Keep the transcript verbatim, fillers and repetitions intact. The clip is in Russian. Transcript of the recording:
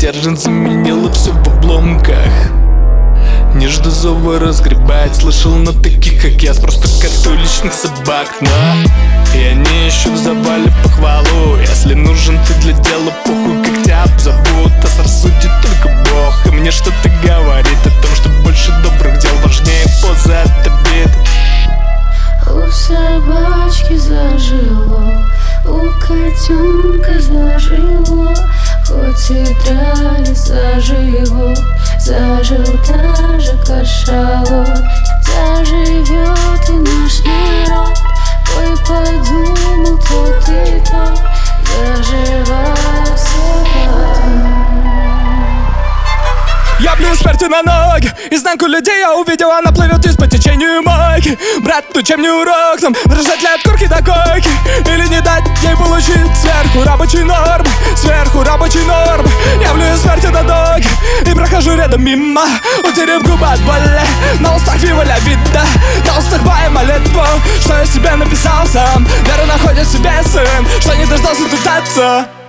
стержень заменила все в обломках. Не жду зова разгребать, слышал на таких, как я, просто коту личных собак. Но и они ищут в завале похвалу. Если нужен ты для дела, похуй, как тебя обзовут. Нас рассудит только Бог, и мне что-то говорит о том, что больше добрых дел важнее позы от обид. У собачки зажило, у котенка зажило, хоть и дрались за живо, зажил даже кашалот. Заживет и наш народ, ой, подумал тот и тот, заживает все потом. Я бью смерти на ноги, изнанку людей я увидел, она плывет из по течению мойки. Брат, ну чем не урок нам, дрожать ли от корки до койки, или не дать ей получить сверху рабочей нормы, сверху рабочей нормы. Я блюю смерти на ноги и прохожу рядом мимо, утерев губы от боли. На устах виваля вида, на устах моя молитву, что я себе написал сам. Веру находит в себе сын, что не дождался тут отца.